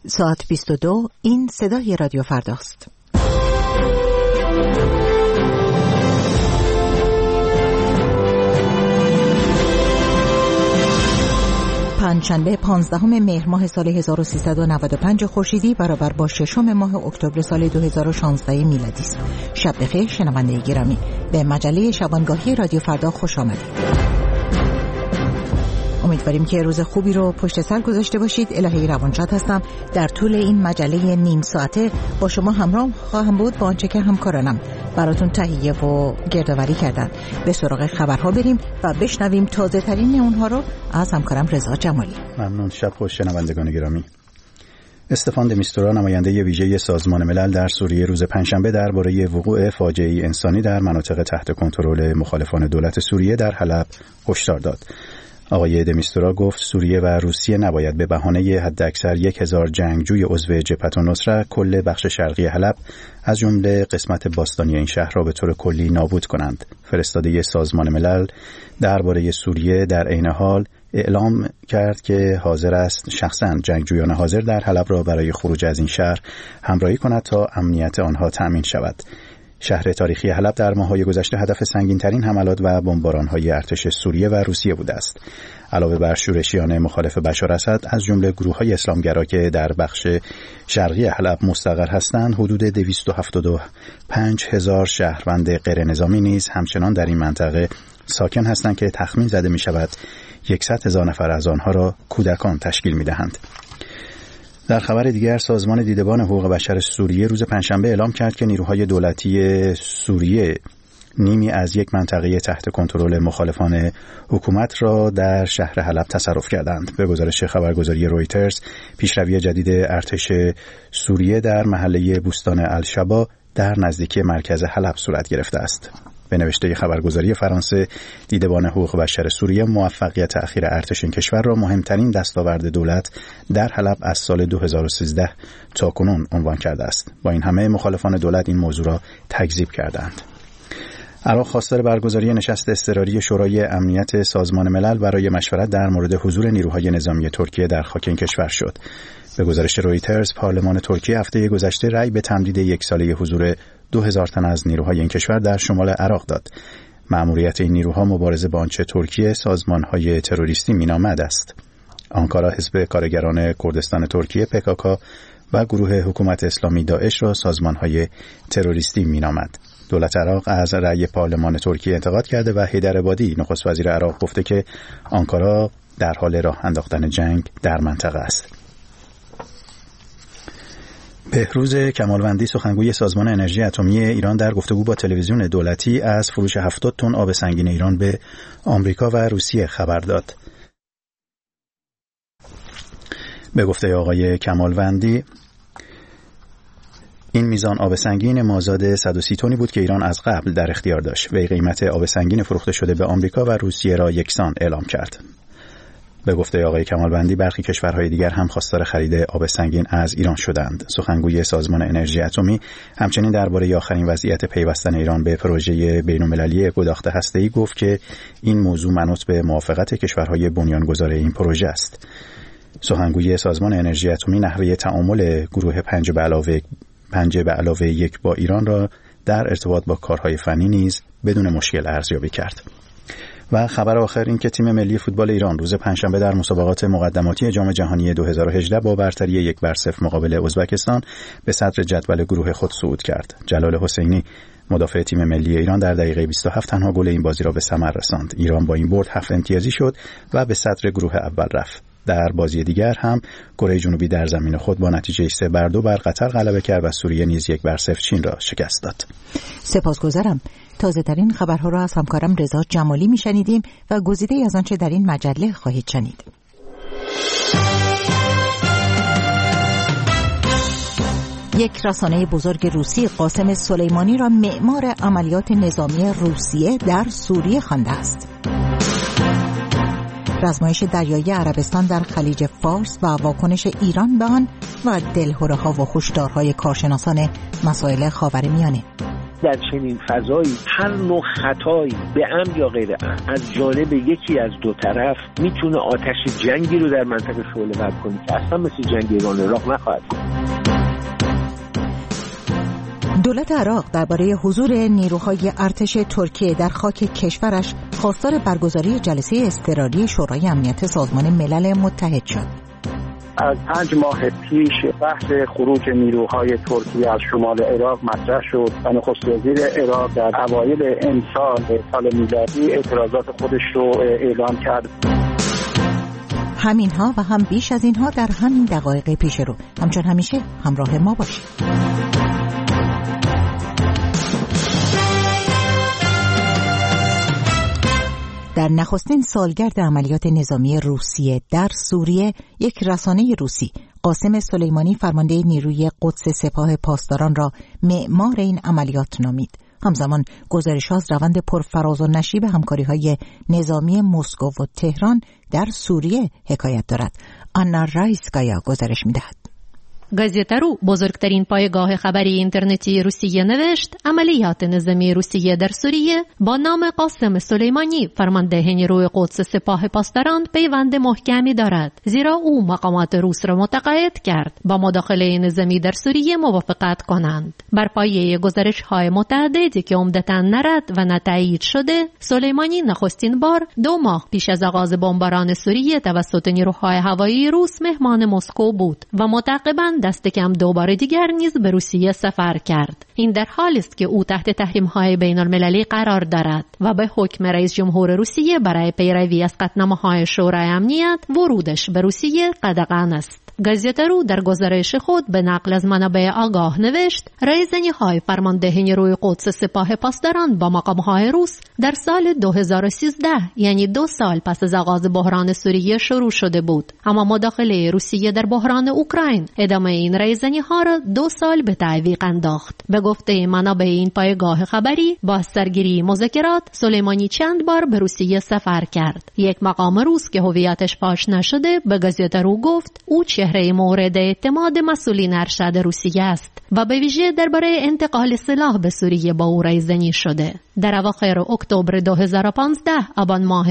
ساعت 22. این صدای رادیو فرداست. پنجشنبه 15 مهر ماه سال 1395 خورشیدی برابر با 6 ماه اکتبر سال 2016 میلادی است. شب بخیر شنونده گرامی، به مجله شبانگاهی رادیو فردا خوش آمدید. امیدواریم که روز خوبی رو پشت سر گذاشته باشید. الهی روانشاد هستم. در طول این مجله نیم ساعته با شما همراه خواهم بود با آنچه که همکارانم براتون تهیه و گردآوری کردن. به سراغ خبرها بریم و بشنویم تازه ترین اونها رو از همکارم رضا جمالی. ممنون. شب خوش شنوندگان گرامی. استفان د میستورا، نماینده ویژه سازمان ملل در سوریه، روز پنجشنبه درباره وقوع فاجعه انسانی در مناطق تحت کنترل مخالفان دولت سوریه در حلب هشدار داد. آقای د میستورا گفت سوریه و روسیه نباید به بهانه حداکثر 1000 جنگجوی عضو جبهة النصره کل بخش شرقی حلب از جمله قسمت باستانی این شهر را به طور کلی نابود کنند. فرستاده سازمان ملل درباره سوریه در عین حال اعلام کرد که حاضر است شخصاً جنگجویان حاضر در حلب را برای خروج از این شهر همراهی کند تا امنیت آنها تأمین شود. شهر تاریخی حلب در ماه‌های گذشته هدف سنگین‌ترین حملات و بمباران‌های ارتش سوریه و روسیه بوده است. علاوه بر شورشیان مخالف بشار اسد، از جمله گروه‌های اسلامگرا که در بخش شرقی حلب مستقر هستند، حدود 275,000 شهروند غیر نظامی نیز همچنان در این منطقه ساکن هستند که تخمین زده می‌شود 100,000 نفر از آنها را کودکان تشکیل می‌دهند. در خبر دیگر، سازمان دیدبان حقوق بشر سوریه روز پنجشنبه اعلام کرد که نیروهای دولتی سوریه نیمی از یک منطقه تحت کنترل مخالفان حکومت را در شهر حلب تصرف کردند. به گزارش خبرگزاری رویترز، پیشروی جدید ارتش سوریه در محله بوستان الشبا در نزدیکی مرکز حلب صورت گرفته است. به نوشته خبرگزاری فرانسه، دیدبان حقوق بشر سوریه موفقیت اخیر ارتش این کشور را مهمترین دستاورد دولت در حلب از سال 2013 تا کنون عنوان کرده است. با این همه مخالفان دولت این موضوع را تکذیب کردند. عراق خواستار برگزاری نشست اضطراری شورای امنیت سازمان ملل برای مشورت در مورد حضور نیروهای نظامی ترکیه در خاک این کشور شد. به گزارش رویترز، پارلمان ترکیه هفته گذشته رأی به تمدید 1 ساله حضور 2000 تن از نیروهای این کشور در شمال عراق داد. مأموریت این نیروها مبارزه با آنچه ترکیه سازمان‌های تروریستی مینامد است. آنکارا حزب کارگران کردستان ترکیه PKK و گروه حکومت اسلامی داعش را سازمان‌های تروریستی مینامد. دولت عراق از رأی پارلمان ترکیه انتقاد کرده و حیدر عبادی، نخست وزیر عراق، گفته که آنکارا در حال راه انداختن جنگ در منطقه است. بهروز کمالوندی، سخنگوی سازمان انرژی اتمی ایران، در گفتگو با تلویزیون دولتی از فروش 70 تن آب سنگین ایران به آمریکا و روسیه خبر داد. به گفته آقای کمالوندی، این میزان آب سنگین مازاد 130 تنی بود که ایران از قبل در اختیار داشت. وی قیمت آب سنگین فروخته شده به آمریکا و روسیه را یکسان اعلام کرد. به گفته آقای کمالوندی، برخی کشورهای دیگر هم خواستار خرید آب سنگین از ایران شدند. سخنگوی سازمان انرژی اتمی همچنین درباره آخرین وضعیت پیوستن ایران به پروژه بین‌المللی گداخت هسته‌ای گفت که این موضوع منوط به موافقت کشورهای بنیانگذار این پروژه است. سخنگوی سازمان انرژی اتمی نحوه تعامل گروه 5+1 با ایران را در ارتباط با کارهای فنی نیز بدون مشکل ارزیابی کرد. و خبر آخر این که تیم ملی فوتبال ایران روز پنجشنبه در مسابقات مقدماتی جام جهانی 2018 با برتری 1-0 مقابل ازبکستان به صدر جدول گروه خود صعود کرد. جلال حسینی، مدافع تیم ملی ایران، در دقیقه 27 تنها گل این بازی را به ثمر رساند. ایران با این برد 7 امتیازی شد و به صدر گروه اول رفت. در بازی دیگر هم کره جنوبی در زمین خود با نتیجه 3-2 بر قطر غلبه کرد و سوریه نیز 1-0 چین را شکست داد. سپاسگزارم. تازه ترین خبرها را از همکارم رضا جمالی میشنیدیم و گزیده از آنچه در این مجله خواهید شنید. یک رسانه بزرگ روسی قاسم سلیمانی را معمار عملیات نظامی روسیه در سوریه خوانده است. رزمایش دریایی عربستان در خلیج فارس و واکنش ایران به آن و دلهره‌ها و هشدارهای کارشناسان مسائل خاورمیانه. در چنین فضایی هر نوع خطایی به عمد یا غیر عمد از جانب یکی از دو طرف میتونه آتش جنگی رو در منطقه شعله‌ور کنه که اصلا مثل جنگ ایران و عراق نخواهد کنه. دولت عراق درباره حضور نیروهای ارتش ترکیه در خاک کشورش خواستار برگزاری جلسه اضطراری شورای امنیت سازمان ملل متحد شد. از 5 ماه پیش بحث خروج نیروهای ترکیه از شمال عراق مطرح شد و نخست وزیر عراق در اوایل امسال سال میلادی اعتراضات خودش رو اعلام کرد. همینها و هم بیش از اینها در همین دقایق پیش رو. همچون همیشه همراه ما باشید. در نخستین سالگرد عملیات نظامی روسیه در سوریه، یک رسانه روسی قاسم سلیمانی فرمانده نیروی قدس سپاه پاسداران را معمار این عملیات نامید. همزمان گزارش‌ها از روند پرفراز و نشیب همکاری‌های نظامی مسکو و تهران در سوریه حکایت دارد. آنا رایسکایا گزارش می‌دهد. گازیتا.رو بزرگترین پایگاه خبری اینترنتی روسیه نوشت عملیات نظامی روسیه در سوریه با نام قاسم سلیمانی فرمانده نیروی قدس سپاه پاسداران پیوند محکمی دارد، زیرا او مقامات روس را متقاعد کرد با مداخله نظامی در سوریه موافقت کنند. بر پایه گزارش‌های متعددی که عمدتاً نرد و نتایید شده، سلیمانی نخستین بار 2 ماه پیش از آغاز بمباران سوریه توسط نیروهای هوایی روس مهمان مسکو بود و متعاقباً دست کم 2 بار دیگر نیز به روسیه سفر کرد. این در حالی است که او تحت تحریم‌های بین‌المللی قرار دارد و به حکم رئیس جمهور روسیه برای پیروی از قطعنامه‌های شورای امنیت ورودش به روسیه قدغن است. گازیتا.رو در گزارش خود به نقل از منابع آگاه نوشت رایزنی‌های فرمانده نیروی قدس سپاه پاسداران با مقام‌های روس در سال 2013 یعنی 2 سال پس از آغاز بحران سوریه شروع شده بود، اما مداخله روسیه در بحران اوکراین ادامه این رایزنی‌ها را 2 سال به تعویق انداخت. به گفته منابع این پایگاه خبری با سرگیری مذاکرات سلیمانی چند بار به روسیه سفر کرد. یک مقام روس که هویتش فاش نشده به گازیتا.رو گفت او چهره مورد اعتماد مسئولین ارشد روسیه است و به ویژه درباره انتقال سلاح به سوریه با او رایزنی شده. در اواخر اکتبر 2015 آبان ماه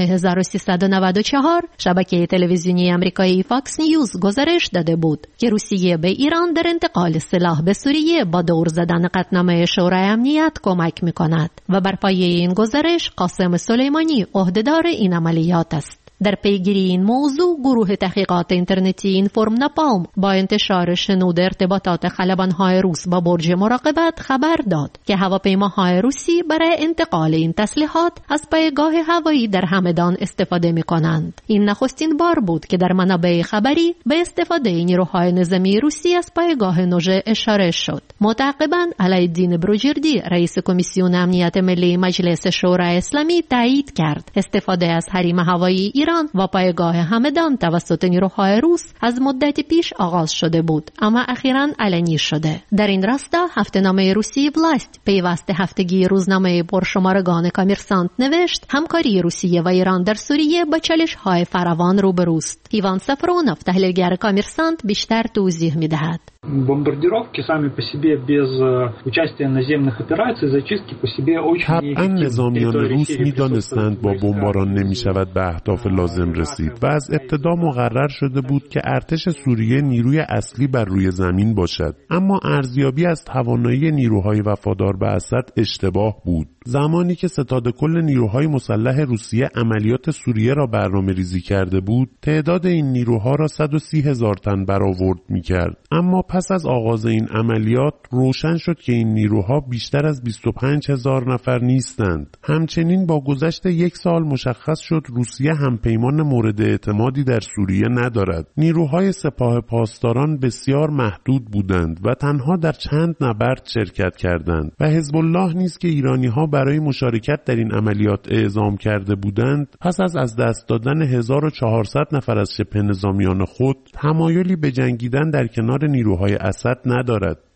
1394 شبکه تلویزیونی آمریکایی فاکس نیوز گزارش داده بود که روسیه به ایران در انتقال سلاح به سوریه با دور زدن قطعنامه شورای امنیت کمک می‌کند و بر پایه این گزارش قاسم سلیمانی عهدهدار این عملیات است. در پیگیری این موضوع گروه تحقیقات اینترنتی اینفورم ناپالم با انتشار شنود ارتباطات خلبان‌های روس با برج مراقبت خبر داد که هواپیماهای روسی برای انتقال این تسلیحات از پایگاه هوایی در همدان استفاده می‌کنند. این نخستین بار بود که در منابع خبری به استفاده نیروهای نظامی روسی از پایگاه نوژه اشاره شد. متعاقباً علایالدین بروجردی رئیس کمیسیون امنیت ملی مجلس شورای اسلامی تایید کرد استفاده از حریم هوایی ایران و پایگاه همدان توسط نیروهای روس از مدتی پیش آغاز شده بود، اما اخیراً علنی شده. در این راستا هفته‌نامه روسی ولاست پیوسته هفتگی روزنامه پرشمارگان کامرسانت نوشت همکاری روسیه و ایران در سوریه با چالش‌های فراوان روبروست. ایوان سافرونوف تحلیلگر کامرسانت بیشتر توضیح می‌دهد. Бомбардировки сами по себе без участия наземных операций, зачистки по себе очень طبعا نظامیان روس می‌دانستند با بمباران نمی‌شود به اهداف لازم رسید و از ابتدا مقرر شده بود که ارتش سوریه نیروی اصلی بر روی زمین باشد، اما ارزیابی از توانایی نیروهای وفادار به اسد اشتباه بود. زمانی که ستاد کل نیروهای مسلح روسیه عملیات سوریه را برنامه‌ریزی کرده بود، تعداد این نیروها را 130,000 تن برآورد می‌کرد، اما پس از آغاز این عملیات روشن شد که این نیروها بیشتر از 25,000 نفر نیستند. همچنین با گذشت 1 سال مشخص شد روسیه همپیمان مورد اعتمادی در سوریه ندارد. نیروهای سپاه پاسداران بسیار محدود بودند و تنها در چند نبرد شرکت کردند و حزب الله نیز که ایرانی‌ها برای مشارکت در این عملیات اعزام کرده بودند، پس از دست دادن 1400 نفر از شبه نظامیان خود تمایلی به جنگیدن در کنار نیروهای اسد ندارد.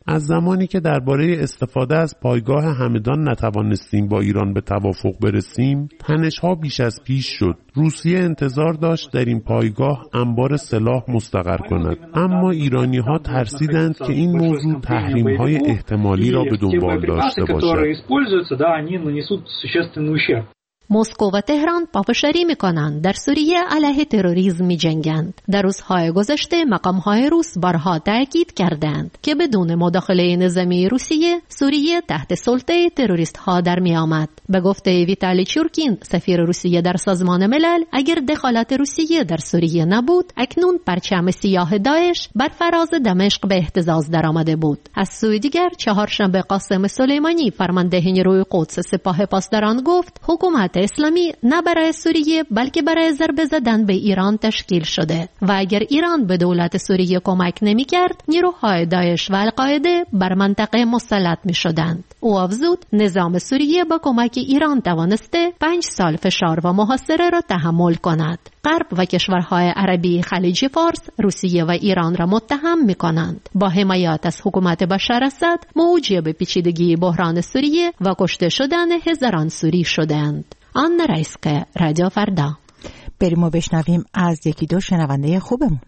از زمانی که درباره استفاده از پایگاه همدان نتوانستیم با ایران به توافق برسیم، تنش‌ها بیش از پیش شد. روسیه انتظار داشت در این پایگاه انبار سلاح مستقر کند، اما ایرانی‌ها ترسیدند که این موضوع تحریم‌های احتمالی را به دنبال داشته باشد. مسکو و تهران پافشاری می‌کنند در سوریه علیه تروریسم می‌جنگند. در روزهای گذشته مقام‌های روس بارها تاکید کردند که بدون مداخله نظامی روسیه، سوریه تحت سلطه تروریست‌ها در می‌آمد. به گفته ویتالی چورکین، سفیر روسیه در سازمان ملل، اگر دخالت روسیه در سوریه نبود، اکنون پرچم سیاه داعش بر فراز دمشق به اهتزاز درآمده بود. از سوی دیگر، چهارشنبه قاسم سلیمانی، فرمانده نیروی قدس سپاه پاسداران، گفت حکومت اسلامی نه برای سوریه بلکه برای ضربه زدن به ایران تشکیل شده و اگر ایران به دولت سوریه کمک نمی‌کرد، نیروهای داعش و القاعده بر منطقه مسلط می‌شدند. او افزود نظام سوریه با کمک ایران توانسته 5 سال فشار و محاصره را تحمل کند. غرب و کشورهای عربی خلیج فارس روسیه و ایران را متهم می‌کنند با حمایت از حکومت بشار اسد موجب پیچیدگی بحران سوریه و کشته شدن هزاران سوری شدند. آن رئیسک رادیو فردا. بریم و بشنویم از یکی دو شنونده خوبمون.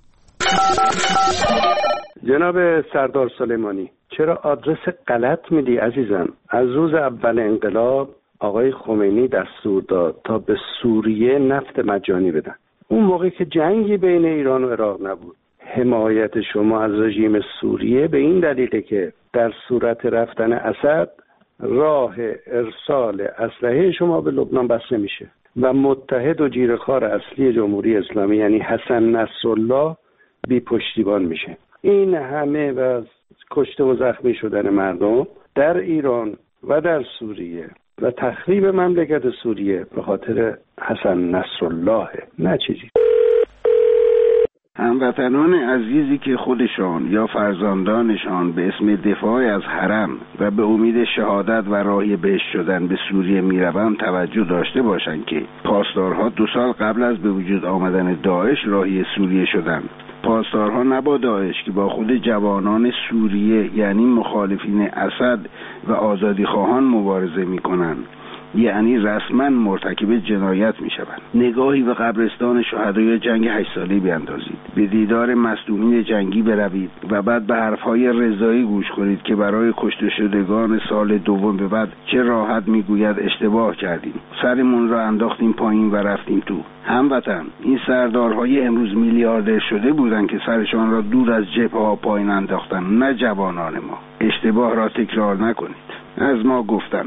جناب سردار سلیمانی، چرا آدرس غلط میدی عزیزم؟ از روز اول انقلاب آقای خمینی دستور داد تا به سوریه نفت مجانی بدن. اون موقع که جنگی بین ایران و عراق نبود. حمایت شما از رژیم سوریه به این دلیله که در صورت رفتن اسد راه ارسال اسلحه شما به لبنان بسته میشه و متحد و جیره‌خوار اصلی جمهوری اسلامی یعنی حسن نصرالله بی پشتیبان میشه. این همه و کشته و زخمی شدن مردم در ایران و در سوریه و تخریب مملکت سوریه به خاطر حسن نصرالله، نه چیزی. هموطنان عزیزی که خودشان یا فرزندانشان به اسم دفاع از حرم و به امید شهادت و راهی بهشت شدن به سوریه میروند توجه داشته باشند که پاسدارها 2 سال قبل از به وجود آمدن داعش راهی سوریه شدند. پاسدارها نه با داعش که با خود جوانان سوریه یعنی مخالفین اسد و آزادیخواهان مبارزه میکنند، یعنی رسما مرتکب جنایت میشوند. نگاهی به قبرستان شهدای جنگ 8 ساله بیاندازید، به دیدار مصدومین جنگی بروید و بعد به حرفهای رضایی گوش کنید که برای کشته شدگان سال دوم به بعد چه راحت میگوید اشتباه کردیم، سرمون را انداختیم پایین و رفتیم تو. هموطن، این سردارهای امروز میلیاردر شده بودند که سرشان را دور از جبهه‌ها پایین انداختن، نه جوانان ما. اشتباه را تکرار نکنید. از ما گفتن.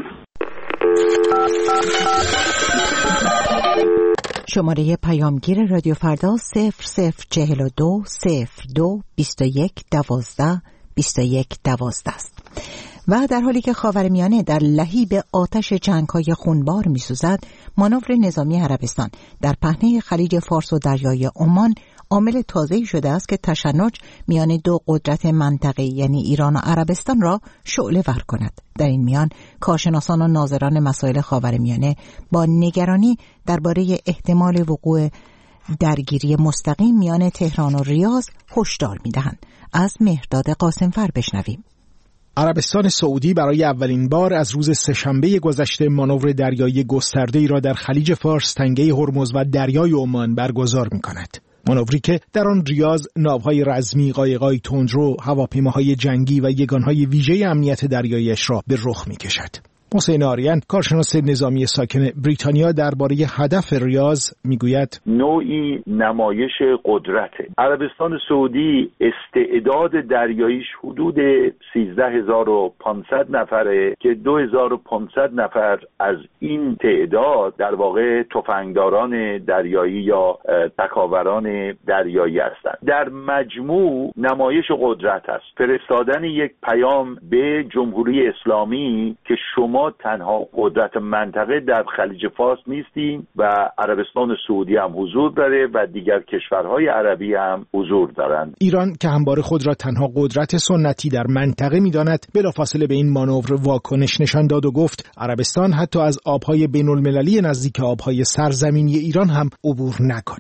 شماره پیامگیر رادیو فردا 0042 02 21 12 21 12 است. و در حالی که خاورمیانه در لهیب آتش جنگ‌های خونبار می‌سوزد، مانور نظامی عربستان در پهنه خلیج فارس و دریای عمان عامل تازه‌ای شده است که تشنج میان دو قدرت منطقه‌ای یعنی ایران و عربستان را شعله‌ور کند. در این میان کارشناسان و ناظران مسائل خاورمیانه با نگرانی درباره احتمال وقوع درگیری مستقیم میان تهران و ریاض هشدار می‌دهند. از مهرداد قاسمفر بشنویم. عربستان سعودی برای اولین بار از روز سه‌شنبه گذشته مانور دریایی گسترده‌ای را در خلیج فارس، تنگه هرمز و دریای عمان برگزار می‌کند. مانوری که در آن ریاض، ناوهای رزمی، قایق‌های تندرو، هواپیماهای جنگی و یگانهای ویژه امنیت دریایی‌اش را به رخ می‌کشد. حسین آریان، کارشناس نظامی ساکن بریتانیا، درباره هدف ریاض میگوید نوعی نمایش قدرت. عربستان سعودی استعداد دریاییش حدود 13500 نفره که 2500 نفر از این تعداد در واقع تفنگداران دریایی یا تکاوران دریایی هستند. در مجموع نمایش قدرت است. فرستادن یک پیام به جمهوری اسلامی که شما تنها قدرت منطقه در خلیج فارس نیستیم و عربستان سعودی هم حضور داره و دیگر کشورهای عربی هم حضور دارند. ایران که همواره خود را تنها قدرت سنتی در منطقه می‌داند، بلافاصله به این مانور واکنش نشان داد و گفت عربستان حتی از آبهای بین‌المللی نزدیک آبهای سرزمینی ایران هم عبور نکند.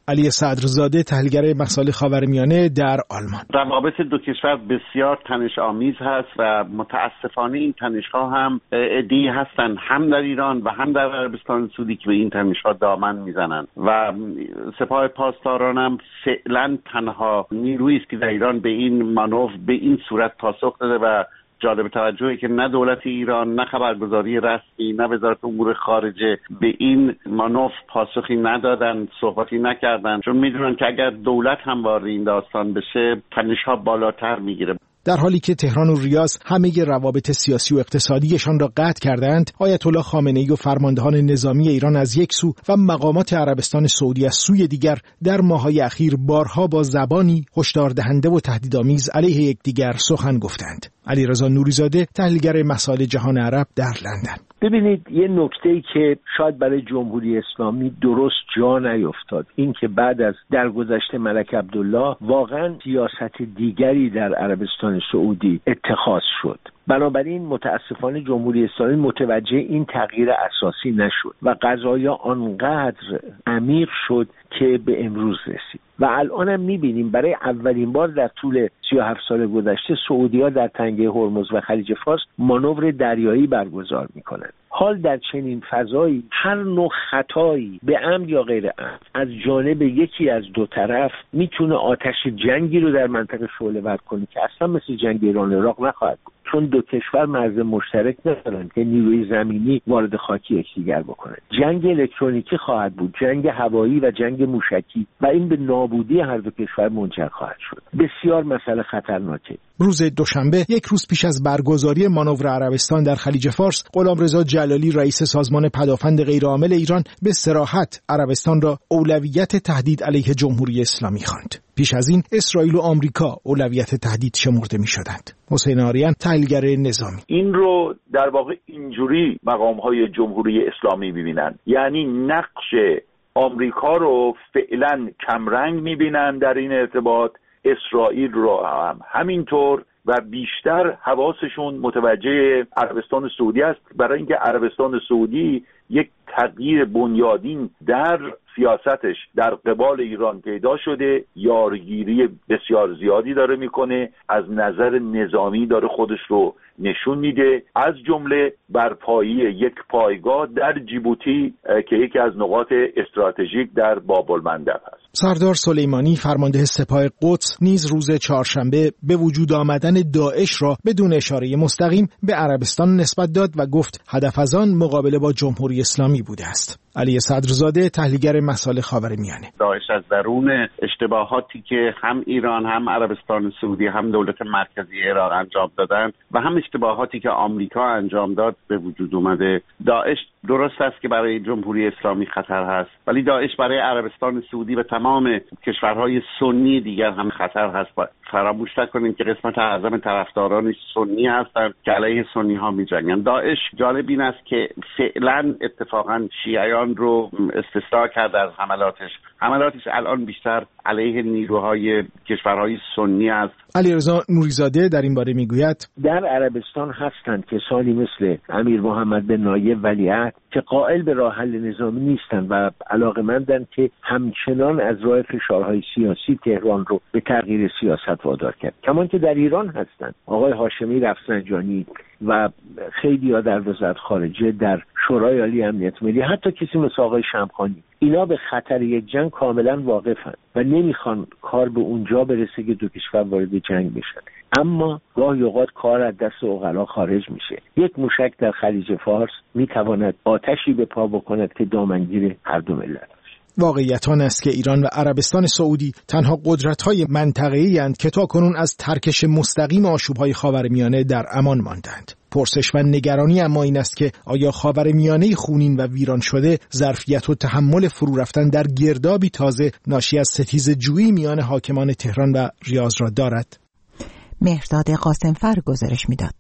علی صدرزاده، تحلیلگر مسائل خاورمیانه در آلمان. روابط دو کشور بسیار تنش‌آمیز هست و متاسفانه این تنش‌ها هم عده‌ای هستن هم در ایران و هم در عربستان سعودی که به این تنش‌ها دامن میزنن و سپاه پاسداران هم فعلا تنها نیرویی است که در ایران به این مانور به این صورت پاسخ داده و جالب توجهی که نه دولت ایران، نه خبرگزاری رسمی، نه وزارت امور خارجه به این مانور پاسخی ندادن، صحبتی نکردن، چون میدونن که اگر دولت هم وارد این داستان بشه تنش‌ها بالاتر میگیره. در حالی که تهران و ریاض همه روابط سیاسی و اقتصادیشان را قطع کردند، آیت الله خامنه‌ای و فرماندهان نظامی ایران از یک سو و مقامات عربستان سعودی از سوی دیگر در ماه‌های اخیر بارها با زبانی هشدار دهنده و تهدیدآمیز علیه یکدیگر سخن گفتند. علیرضا نوریزاده، تحلیلگر مسائل جهان عرب در لندن. ببینید، یه نکته‌ای که شاید برای جمهوری اسلامی درست جا نیفتاد این که بعد از درگذشت ملک عبدالله واقعا سیاست دیگری در عربستان سعودی اتخاذ شد. بنابراین متاسفانه جمهوری اسلامی متوجه این تغییر اساسی نشد و قضایا آنقدر عمیق شد که به امروز رسید و الان هم می‌بینیم برای اولین بار در طول 37 سال گذشته سعودی‌ها در تنگه هرمز و خلیج فارس مانور دریایی برگزار می‌کنند. حال در چنین فضایی هر نوع خطایی به عمد یا غیر عمد از جانب یکی از دو طرف میتونه آتش جنگی رو در منطقه شعله‌ور کنه که اصلا مثل جنگ ایران عراق نخواهد بود، چون دو کشور مرز مشترک ندارن که نیروی زمینی وارد خاک یکدیگر بکنه. جنگ الکترونیکی خواهد بود، جنگ هوایی و جنگ موشکی و این به نابودی هر دو کشور منجر خواهد شد. بسیار مسئله خطرناکه. روز دوشنبه، یک روز پیش از برگزاری مانور عربستان در خلیج فارس، غلامرضا جلالی رئیس سازمان پدافند غیرعامل ایران به صراحت عربستان را اولویت تهدید علیه جمهوری اسلامی خواند. پیش از این اسرائیل و آمریکا اولویت تهدید شمرده می‌شدند. حسین آریان، تحلیلگر نظامی، این رو در واقع اینجوری مقام‌های جمهوری اسلامی می‌بینن، یعنی نقش آمریکا رو فعلا کمرنگ می‌بینن در این ارتباط، اسرائیل رو هم همینطور و بیشتر حواسشون متوجه عربستان سعودی است، برای اینکه عربستان سعودی یک تغییر بنیادین در سیاستش در قبال ایران پیدا شده، یارگیری بسیار زیادی داره میکنه، از نظر نظامی داره خودش رو نشون میده، از جمله برپایی یک پایگاه در جیبوتی که یکی از نقاط استراتژیک در باب المندب است. سردار سلیمانی، فرمانده سپاه قدس، نیز روز چهارشنبه به وجود آمدن داعش را بدون اشاره مستقیم به عربستان نسبت داد و گفت هدف از آن مقابله با جمهوری اسلامی بوده است. علی صدرزاده، تحلیلگر مسائل خاورمیانه، داعش از درون اشتباهاتی که هم ایران، هم عربستان سعودی، هم دولت مرکزی عراق انجام دادن و هم اشتباهاتی که آمریکا انجام داد به وجود اومده. داعش درست است که برای جمهوری اسلامی خطر هست، ولی داعش برای عربستان سعودی و تمام کشورهای سنی دیگر هم خطر هست. فراموش نکنیم که قسمت اعظم طرفدارانش سنی هستند که علیه سنی ها می‌جنگند. داعش جالب این است که فعلا اتفاقا شیعیان رو استثناء کرده از حملاتش الان بیشتر علیه نیروهای کشورهای سنی است. علیرضا نوریزاده در این باره میگوید در عربستان هستند کسانی مثل امیر محمد بن نایف ولیعهد که قائل به راه حل نظامی نیستند و علاقه‌مندند که همچنان از راه فشارهای سیاسی تهران رو به تغییر سیاست وادار کرد. کمان که در ایران هستند آقای هاشمی رفسنجانی و خیلی ها در وزارت خارجه، در شورای عالی امنیت ملی، حتی کسی مثل آقای شمخانی، اینا به خطر یک جنگ کاملا واقفن و نمیخوان کار به اونجا برسه که دو کشور وارد جنگ بشن. اما گاهی اوقات کار از دست عقلا خارج میشه. یک موشک در خلیج فارس میتواند آتشی به پا بکند که دامنگیر هر دو ملت. واقعیت آن است که ایران و عربستان سعودی تنها قدرت‌های منطقه‌ای اند که تاکنون از ترکش مستقیم آشوب‌های خاورمیانه در امان ماندند. پرسش و نگرانی اما این است که آیا خاورمیانه خونین و ویران شده ظرفیت و تحمل فرو رفتن در گردابی تازه ناشی از ستیزجویی میان حاکمان تهران و ریاض را دارد؟ مهرداد قاسمفر گزارش میداد.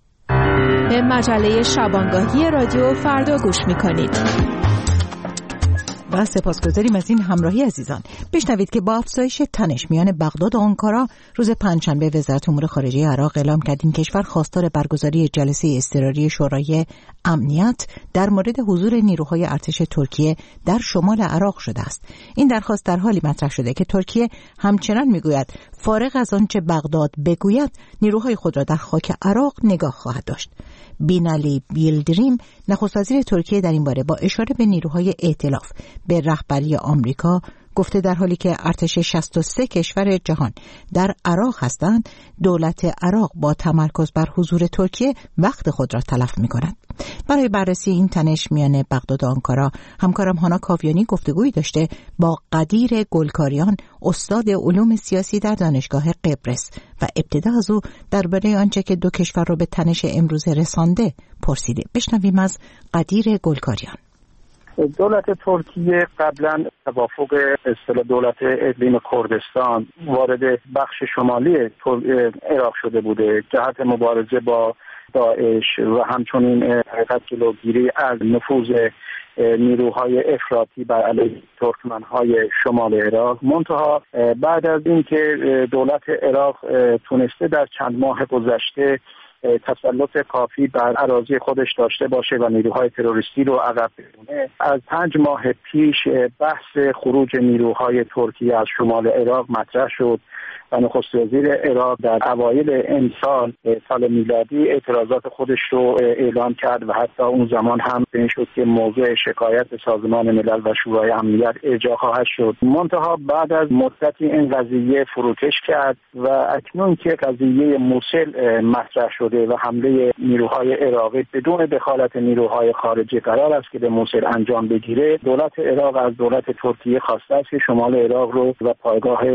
به مجله شبانگاهی رادیو فردا گوش میکنید. و سپاسگزاریم از این همراهی عزیزان. بشنوید که با افزایش تنش میان بغداد و آنکارا، روز پنجشنبه وزارت امور خارجه عراق اعلام کرد این کشور خواستار برگزاری جلسه اضطراری شورای امنیت در مورد حضور نیروهای ارتش ترکیه در شمال عراق شده است. این درخواست در حالی مطرح شده که ترکیه همچنان میگوید فارغ از آنچه بغداد بگوید نیروهای خود را در خاک عراق نگاه خواهد داشت. بینالی بیلدریم نخست وزیر ترکیه در این باره با اشاره به نیروهای ائتلاف به رهبری آمریکا گفته در حالی که ارتش 63 کشور جهان در عراق هستند، دولت عراق با تمرکز بر حضور ترکیه وقت خود را تلف می‌کند. برای بررسی این تنش میان بغداد و آنکارا، همکارم هانا کاویانی گفتگویی داشته با قدیر گلکاریان، استاد علوم سیاسی در دانشگاه قبرس و ابتدا از او درباره آنچه که دو کشور را به تنش امروز رسانده پرسیده. بشنویم از قدیر گلکاریان. دولت ترکیه قبلا توافق اصطلاح دولت اقلیم کردستان وارد بخش شمالی عراق شده بوده جهت مبارزه با داعش و همچنین حقیقت جلوگیری از نفوذ نیروهای افراطی بر علیه ترکمنهای شمال عراق. منتها بعد از اینکه دولت عراق تونسته در چند ماه گذشته تسلط کافی بر اراضی خودش داشته باشه و نیروهای تروریستی رو عقب بزنه، از 5 ماه پیش بحث خروج نیروهای ترکیه از شمال عراق مطرح شد و نخست وزیر عراق در اوایل امسال سال میلادی اعتراضات خودش رو اعلام کرد و حتی اون زمان هم این شد که موضوع شکایت به سازمان ملل و شورای امنیت ارجاع خواهد شد. منتها بعد از مدتی این قضیه فروکش کرد و اکنون که قضیه موصل مطرح شده و حمله نیروهای عراقی بدون دخالت نیروهای خارجی قرار است که به موصل انجام بگیره، دولت عراق از دولت ترکیه خواسته است که شمال عراق رو و پایگاه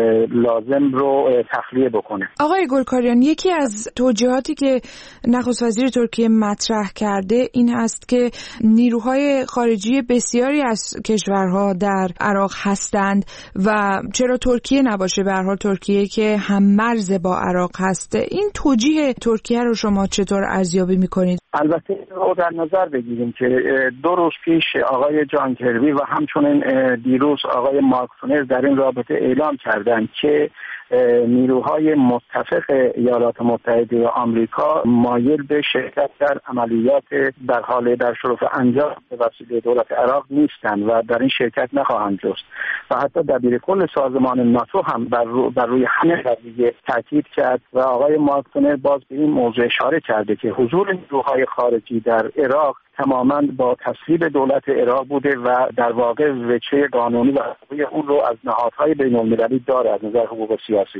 لازم رو تخلیه بکنه. آقای گلکاریان، یکی از توجیهاتی که نخست وزیر ترکیه مطرح کرده این هست که نیروهای خارجی بسیاری از کشورها در عراق هستند و چرا ترکیه نباشه؟ به هر حال ترکیه که هم مرز با عراق هست. این توجیه ترکیه رو شما چطور ارزیابی می‌کنید؟ البته رو در نظر بگیریم که 2 روز پیش آقای جان کربی و همچنین دیروز آقای مارک تونر در این رابطه اعلام کردند که نیروهای متفق ایالات متحده و آمریکا مایل به شرکت در عملیات در حال در شرف انجام به وسیله دولت عراق نیستند و در این شرکت نخواهند جست و حتی دبیر کل سازمان ناتو هم بر روی همین قضیه تاکید کرد و آقای مارک تونر باز به این موضوع اشاره کرده که حضور نیروهای خارجی در عراق تماما با تصویب دولت عراق بوده و در واقع وجه قانونی و حقوقی اون رو از نهادهای بین‌المللی داره از نظر حقوق سیاسی.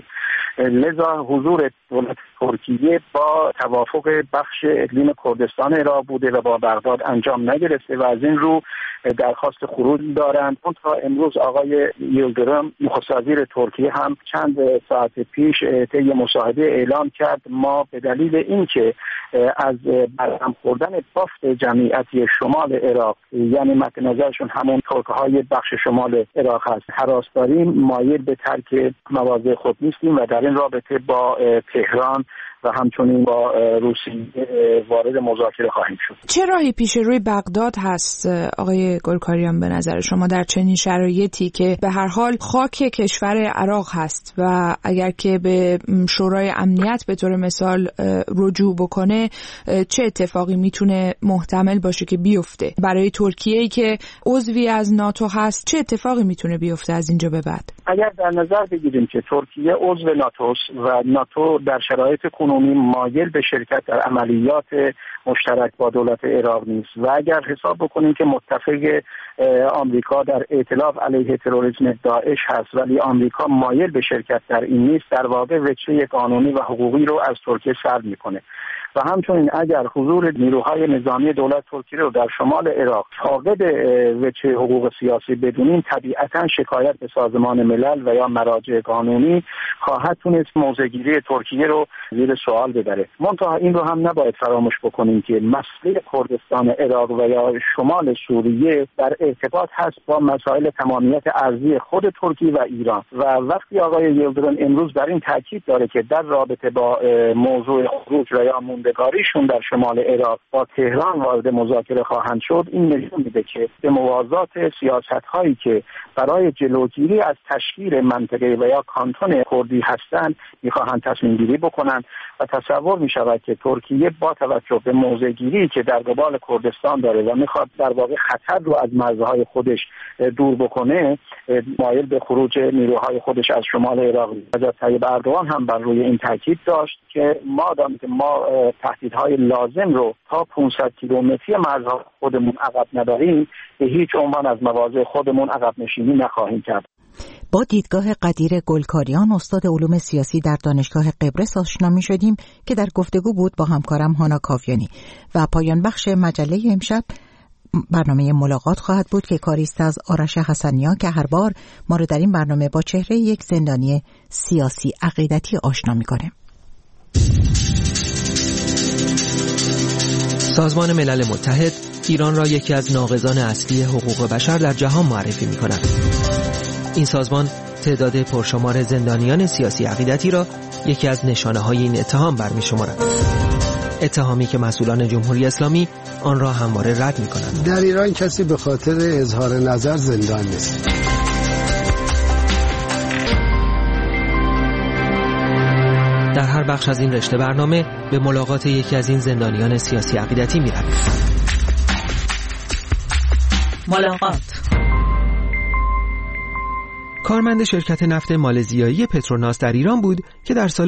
لذا حضور دولت ترکیه با توافق بخش اقلیم کردستان عراق بوده و با بغداد انجام نگرفته و از این رو درخواست خروج دارند. تا امروز آقای یلدرم نخست وزیر ترکیه هم چند ساعت پیش طی مصاحبه اعلام کرد ما به دلیل اینکه از برهم خوردن بافت جمعیتی شمال عراق، یعنی مد نظرشون همون ترک‌های بخش شمال عراق هست، هراس داریم، مایل به ترک مواضع خود نیستیم و در این رابطه با تهران و همچنین با روسیه وارد مذاکره خواهیم شد. چه راهی پیش روی بغداد هست آقای گلکاریان به نظر شما در چنین شرایطی که به هر حال خاک کشور عراق هست و اگر که به شورای امنیت به طور مثال رجوع بکنه چه اتفاقی میتونه محتمل باشه که بیفته؟ برای ترکیه‌ای که عضوی از ناتو هست چه اتفاقی میتونه بیفته از اینجا به بعد؟ اگر در نظر بگیریم که ترکیه عضو ناتوست و ناتو در شرایط کنونی مایل به شرکت در عملیات مشترک با دولت عراق نیست و اگر حساب بکنیم که متفق آمریکا در ائتلاف علیه تروریسم داعش هست ولی آمریکا مایل به شرکت در این نیست، در واقع وجه قانونی و حقوقی رو از ترکیه سلب میکنه و همچنین اگر حضور نیروهای نظامی دولت ترکیه رو در شمال عراق فاقد وجه حقوق سیاسی بدونیم، طبیعتاً شکایت به سازمان ملل و یا مراجع قانونی خواهد تونست موضع‌گیری ترکیه رو زیر سوال ببره. منتها این رو هم نباید فراموش بکنیم که مسئله کردستان عراق و یا شمال سوریه در ارتباط هست با مسائل تمامیت ارضی خود ترکیه و ایران و وقتی آقای یلدریم امروز بر این تاکید داره که در رابطه با موضوع خروج و یا موندگاریشون در شمال عراق با تهران وارد مذاکره خواهند شد، این نشون میده که به موازات سیاست‌هایی که برای جلوگیری از تشکیل منطقه و یا کانتون کردی هستند می‌خواهند تصمیم گیری بکنند و تصور می‌شود که ترکیه با توجه به موضع‌گیری که در قبال کردستان داره و می‌خواد در واقع خطر رو از مرزهای خودش دور بکنه، مایل به خروج نیروهای خودش از شمال عراق. حضرت طیب اردوغان هم بر روی این تاکید داشت که مادام که ما تهدیدهای لازم رو تا 500 کیلومتری مرزهای خودمون عقب نداریم، به هیچ عنوان از مواضع خودمون عقب نشینی نخواهیم کرد. با دیدگاه قدیر گلکاریان، استاد علوم سیاسی در دانشگاه قبرس آشنا می شدیم که در گفتگو بود با همکارم هانا کاویانی و پایان بخش مجله امشب برنامه ملاقات خواهد بود که کاریست از آرش حسنیا که هر بار ما رو در این برنامه با چهره یک زندانی سیاسی عقیدتی آشنا می‌کنه. سازمان ملل متحد ایران را یکی از ناقضان اصلی حقوق بشر در جهان معرفی می‌کند. این سازمان تعداد پرشمار زندانیان سیاسی عقیدتی را یکی از نشانه‌های این اتهام برمی‌شمارد. اتهامی که مسئولان جمهوری اسلامی آن را همواره رد می‌کنند. در ایران کسی به خاطر اظهار نظر زندان نیست. در هر بخش از این رشته برنامه به ملاقات یکی از این زندانیان سیاسی عقیدتی می‌رویم. ملاقات. کارمند شرکت نفت مالزیایی پتروناس در ایران بود که در سال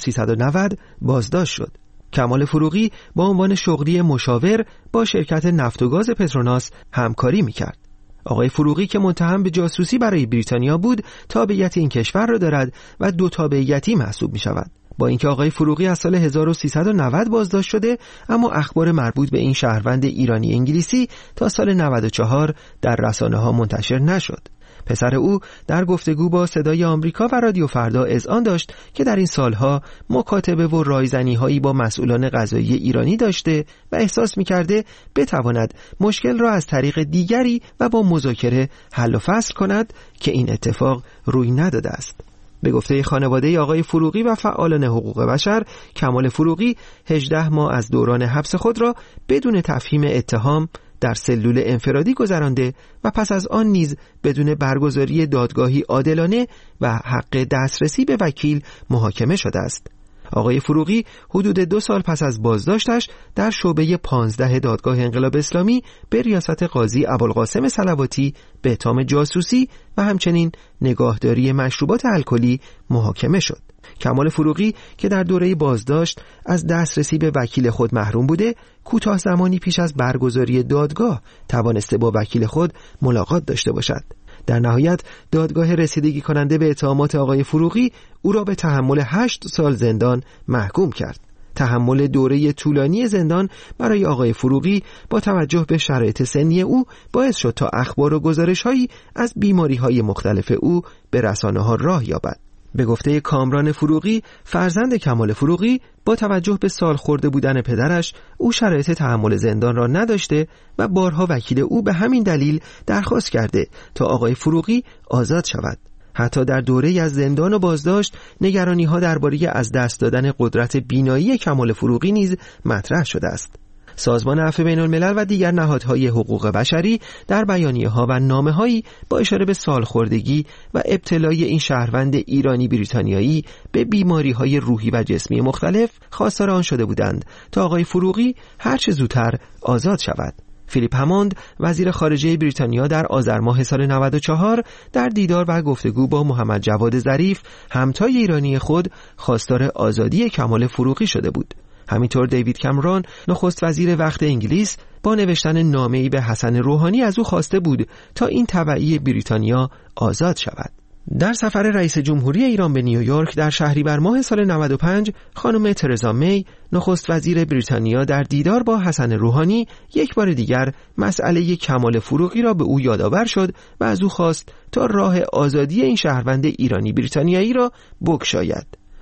1390 بازداشت شد. کمال فروغی با عنوان شغلی مشاور با شرکت نفت و گاز پتروناس همکاری میکرد. آقای فروغی که متهم به جاسوسی برای بریتانیا بود، تابعیت این کشور را دارد و دو تابعیتی محسوب میشود. با اینکه آقای فروغی از سال 1390 بازداشت شده، اما اخبار مربوط به این شهروند ایرانی انگلیسی تا سال 94 در رسانه‌ها منتشر نشد. پسر او در گفتگو با صدای آمریکا و رادیو فردا اذعان داشت که در این سالها مکاتبه و رایزنی‌هایی با مسئولان قضایی ایرانی داشته و احساس می‌کرده بتواند مشکل را از طریق دیگری و با مذاکره حل و فصل کند که این اتفاق روی نداده است. به گفته خانواده آقای فروغی و فعالان حقوق بشر، کمال فروغی 18 ماه از دوران حبس خود را بدون تفهیم اتهام در سلول انفرادی گذرانده و پس از آن نیز بدون برگزاری دادگاهی عادلانه و حق دسترسی به وکیل محاکمه شده است. آقای فروغی حدود 2 سال پس از بازداشتش در شعبه 15 دادگاه انقلاب اسلامی به ریاست قاضی ابوالقاسم صلواتی به اتهام جاسوسی و همچنین نگاهداری مشروبات الکلی محاکمه شد. کمال فروغی که در دوره بازداشت از دسترسی به وکیل خود محروم بوده، کوتاه زمانی پیش از برگزاری دادگاه توانسته با وکیل خود ملاقات داشته باشد. در نهایت دادگاه رسیدگی کننده به اتهامات آقای فروغی او را به تحمل 8 سال زندان محکوم کرد. تحمل دوره طولانی زندان برای آقای فروغی با توجه به شرایط سنی او باعث شد تا اخبار و گزارش‌هایی از بیماری‌های مختلف او به رسانه‌ها راه یابد. به گفته کامران فروغی، فرزند کمال فروغی، با توجه به سال خورده بودن پدرش، او شرایط تحمل زندان را نداشته و بارها وکیل او به همین دلیل درخواست کرده تا آقای فروغی آزاد شود. حتی در دوره از زندان و بازداشت، نگرانی‌ها درباره از دست دادن قدرت بینایی کمال فروغی نیز مطرح شده است. سازمان عفو بین‌الملل و دیگر نهادهای حقوق بشری در بیانیه‌ها و نامه‌هایی با اشاره به سالخوردگی و ابتلای این شهروند ایرانی بریتانیایی به بیماری‌های روحی و جسمی مختلف خواستار آن شده بودند تا آقای فروغی هر چه زودتر آزاد شود. فیلیپ هموند وزیر خارجه بریتانیا در آذر ماه سال 94 در دیدار و گفتگو با محمد جواد ظریف همتای ایرانی خود خواستار آزادی کمال فروغی شده بود. همینطور دیوید کامرون نخست وزیر وقت انگلیس با نوشتن نامه‌ای به حسن روحانی از او خواسته بود تا این تبعی بریتانیا آزاد شود. در سفر رئیس جمهوری ایران به نیویورک در شهریور ماه سال 95 خانم ترزا می نخست وزیر بریتانیا در دیدار با حسن روحانی یک بار دیگر مسئله کمال فروغی را به او یادآور شد و از او خواست تا راه آزادی این شهروند ایرانی بریتانیایی را بگشاید.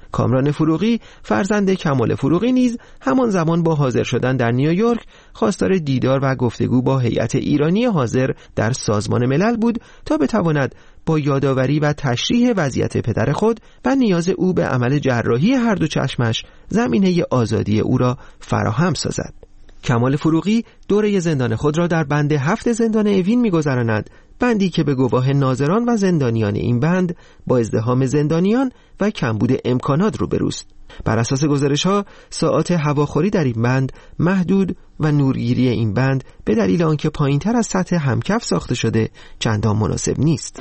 کامران فروغی فرزند کمال فروغی نیز همان زمان با حاضر شدن در نیویورک خواستار دیدار و گفتگو با هیئت ایرانی حاضر در سازمان ملل بود تا بتواند با یادآوری و تشریح وضعیت پدر خود و نیاز او به عمل جراحی هر دو چشمش زمینه آزادی او را فراهم سازد. کمال فروغی دوره زندان خود را در بند 7 زندان اوین می‌گذراند، بندی که به گواه ناظران و زندانیان این بند با ازدحام زندانیان و کمبود امکانات روبروست. بر اساس گزارش‌ها ساعات هواخوری در این بند محدود و نورگیری این بند به دلیل آنکه پایین‌تر از سطح همکف ساخته شده چندان مناسب نیست.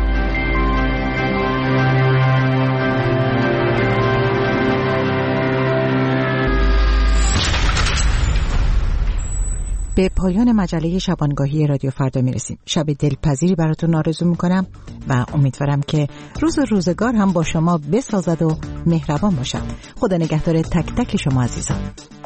به پایان مجله شبانگاهی رادیو فردا میرسیم. شب دلپذیری براتون آرزو میکنم و امیدوارم که روز و روزگار هم با شما بسازد و مهربان باشد. خدا نگهدار تک تک شما عزیزان.